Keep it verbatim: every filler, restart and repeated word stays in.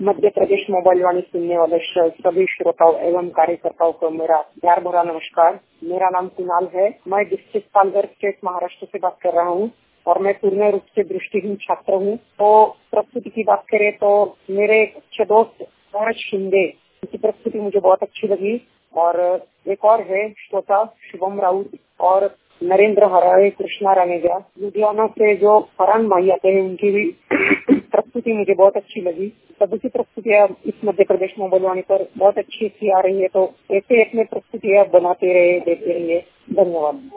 Madhya Pradesh mobile वाणी सुनने वाले सभी श्रोताओं एवं कार्यकर्ताओं को मेरा प्यार भरा नमस्कार। मेरा नाम कुणाल है। मैं डिस्ट्रिक्ट पालघर स्टेट महाराष्ट्र से बात कर रहा हूँ और मैं पूर्ण रूप से दृष्टिहीन छात्र हूँ। तो प्रस्तुति की बात करें तो मेरे अच्छे दोस्त मनोज शिंदे की प्रस्तुति मुझे बहुत अच्छी लगी और एक और है श्रोता शुभम राउत और नरेंद्र हरावे कृष्णा रानेजा लुधियाना से जो फरहान भाई आते हैं उनकी भी प्रस्तुति मुझे बहुत अच्छी लगी। सभी की प्रस्तुतियाँ इस मध्य प्रदेश मोबाइल वाणी पर बहुत अच्छी अच्छी आ रही है। तो ऐसे अपने प्रस्तुतियाँ बनाते रहे, देते रहिए। धन्यवाद।